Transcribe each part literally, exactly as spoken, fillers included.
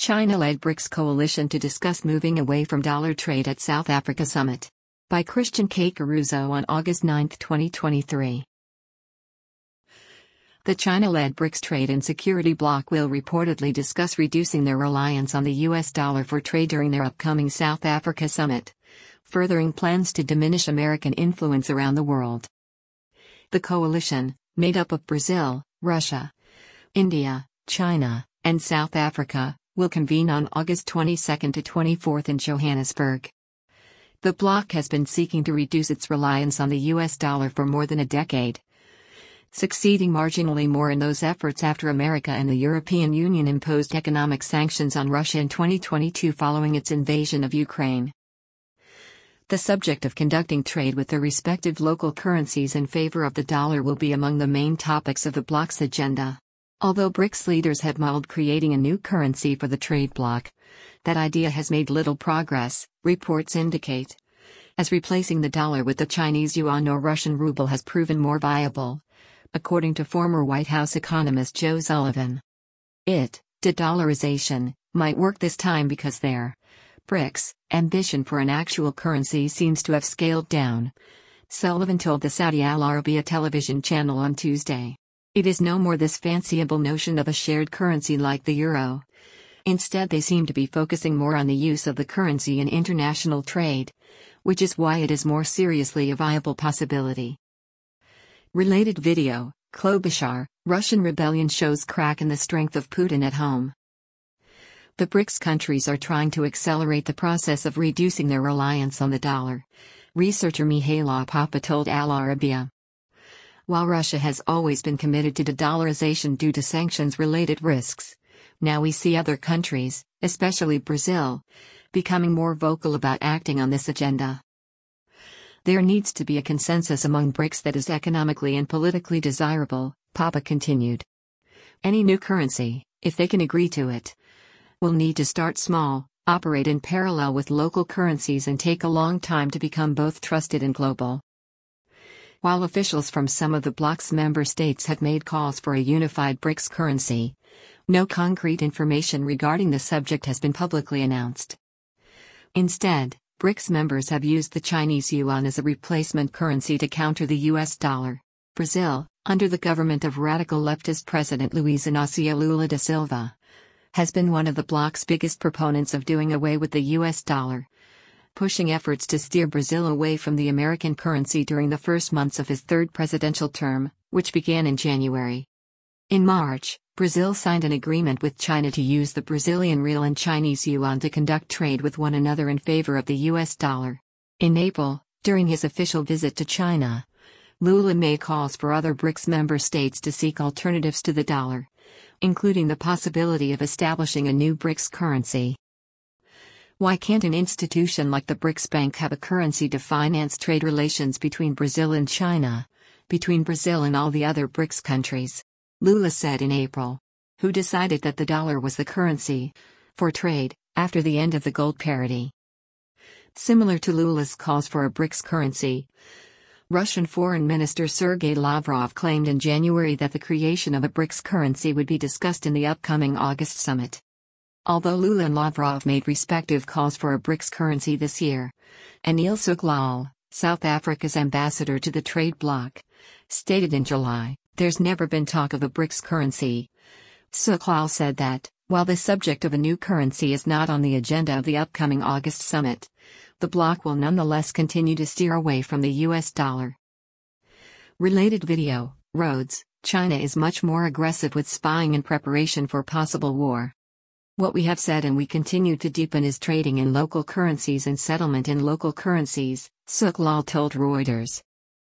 China-led BRICS coalition to discuss moving away from dollar trade at South Africa summit. By Christian K. Caruso on August ninth, twenty twenty-three. The China-led BRICS trade and security bloc will reportedly discuss reducing their reliance on the U S dollar for trade during their upcoming South Africa summit, furthering plans to diminish American influence around the world. The coalition, made up of Brazil, Russia, India, China, and South Africa, will convene on August twenty-second to twenty-fourth in Johannesburg. The bloc has been seeking to reduce its reliance on the U S dollar for more than a decade, succeeding marginally more in those efforts after America and the European Union imposed economic sanctions on Russia in twenty twenty-two following its invasion of Ukraine. The subject of conducting trade with their respective local currencies in favor of the dollar will be among the main topics of the bloc's agenda. Although BRICS leaders have mulled creating a new currency for the trade bloc, that idea has made little progress, reports indicate, as replacing the dollar with the Chinese yuan or Russian ruble has proven more viable, according to former White House economist Joe Sullivan. It, de-dollarization, might work this time because their, BRICS, ambition for an actual currency seems to have scaled down, Sullivan told the Saudi Al Arabiya television channel on Tuesday. It is no more this fanciful notion of a shared currency like the euro. Instead, they seem to be focusing more on the use of the currency in international trade, which is why it is more seriously a viable possibility. Related video, Klobuchar, Russian rebellion shows crack in the strength of Putin at home. The BRICS countries are trying to accelerate the process of reducing their reliance on the dollar, researcher Mihaela Papa told Al Arabiya. While Russia has always been committed to de-dollarization due to sanctions-related risks, now we see other countries, especially Brazil, becoming more vocal about acting on this agenda. There needs to be a consensus among BRICS that is economically and politically desirable, Papa continued. Any new currency, if they can agree to it, will need to start small, operate in parallel with local currencies and take a long time to become both trusted and global. While officials from some of the bloc's member states have made calls for a unified BRICS currency, no concrete information regarding the subject has been publicly announced. Instead, BRICS members have used the Chinese yuan as a replacement currency to counter the U S dollar. Brazil, under the government of radical leftist President Luiz Inácio Lula da Silva, has been one of the bloc's biggest proponents of doing away with the U S dollar, pushing efforts to steer Brazil away from the American currency during the first months of his third presidential term, which began in January. In March, Brazil signed an agreement with China to use the Brazilian real and Chinese yuan to conduct trade with one another in favor of the U S dollar. In April, during his official visit to China, Lula made calls for other BRICS member states to seek alternatives to the dollar, including the possibility of establishing a new BRICS currency. Why can't an institution like the BRICS Bank have a currency to finance trade relations between Brazil and China, between Brazil and all the other BRICS countries? Lula said in April. Who decided that the dollar was the currency for trade after the end of the gold parity? Similar to Lula's calls for a BRICS currency, Russian Foreign Minister Sergei Lavrov claimed in January that the creation of a BRICS currency would be discussed in the upcoming August summit. Although Lula and Lavrov made respective calls for a BRICS currency this year, Anil Suklal, South Africa's ambassador to the trade bloc, stated in July, "There's never been talk of a BRICS currency." Suklal said that, while the subject of a new currency is not on the agenda of the upcoming August summit, the bloc will nonetheless continue to steer away from the U S dollar. Related video, Rhodes, China is much more aggressive with spying in preparation for possible war. What we have said and we continue to deepen is trading in local currencies and settlement in local currencies, Suklal told Reuters.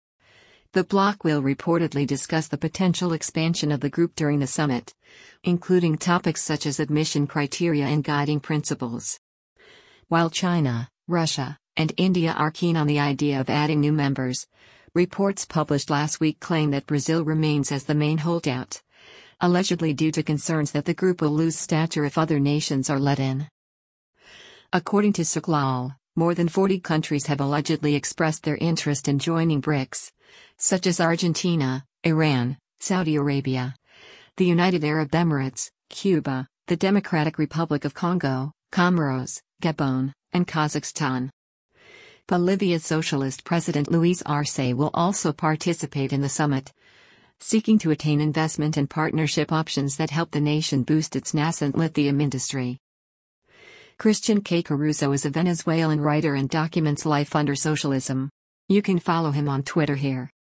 The bloc will reportedly discuss the potential expansion of the group during the summit, including topics such as admission criteria and guiding principles. While China, Russia, and India are keen on the idea of adding new members, reports published last week claim that Brazil remains as the main holdout, allegedly due to concerns that the group will lose stature if other nations are let in. According to Suklal, more than forty countries have allegedly expressed their interest in joining BRICS, such as Argentina, Iran, Saudi Arabia, the United Arab Emirates, Cuba, the Democratic Republic of Congo, Comoros, Gabon, and Kazakhstan. Bolivia's socialist president Luis Arce will also participate in the summit, seeking to attain investment and partnership options that help the nation boost its nascent lithium industry. Christian K. Caruso is a Venezuelan writer and documents life under socialism. You can follow him on Twitter here.